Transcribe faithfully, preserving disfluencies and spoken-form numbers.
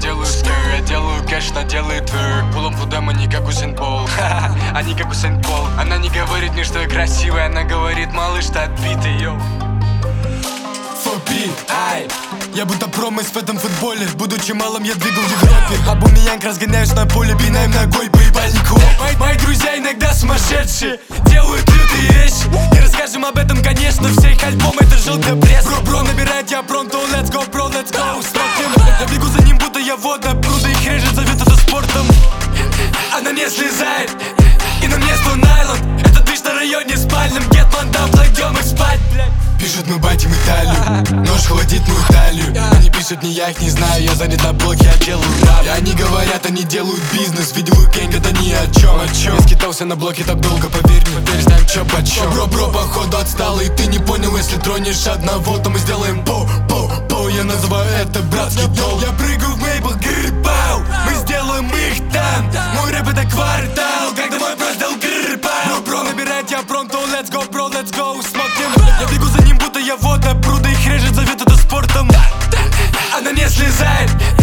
делаю стыр, я делаю кэш, она делает тверк. Пулом пудем, они как Усейн Болт. Они как Усейн Болт. Она не говорит мне, что я красивая, она говорит, малыш, ты отбитый, йоу. Фопи, ай. Я будто промыс в этом футболе. Будучи малым, я двигал в Европе. Абумеянг разгоняюсь на поле, пинаем ногой по ебальнику. Мои, мои друзья иногда сумасшедшие, делают лютые вещи. Не расскажем об этом, конечно, все их альбомы это желтая пресса. Бро, бро, набирает я пронто, let's go, bro, let's go. Смотрим, я бегу за ним, будто я водная пруда. Их режет, зовет это спортом. Она не слезает, и на мне сто найлон. Это движ на районе спальном, гетман, да, пойдем их спать, блядь. Пишут, мы батим Италию, нож холодит мою талию. Они пишут, не я их не знаю, я занят на блоке, я делаю рап. Они говорят, они делают бизнес, видел уикенд, это ни о чем, о чем. Я скитался на блоке так долго, поверь мне, теперь знаем чё почем. Бро, бро, походу отстал, и ты не понял, если тронешь одного, то мы сделаем по, по, по. Я называю это братский дол. Я прыгаю в мейбл, грипау, мы сделаем их там. Мой рэп это квартал, когда мой брат дал грипау. Бро, бро, набирает я пронто, let's go, bro, let's go. Смотрим, я бегу за ним, будто я водная пруда. Их режет, зовет это спортом. Она не слезает,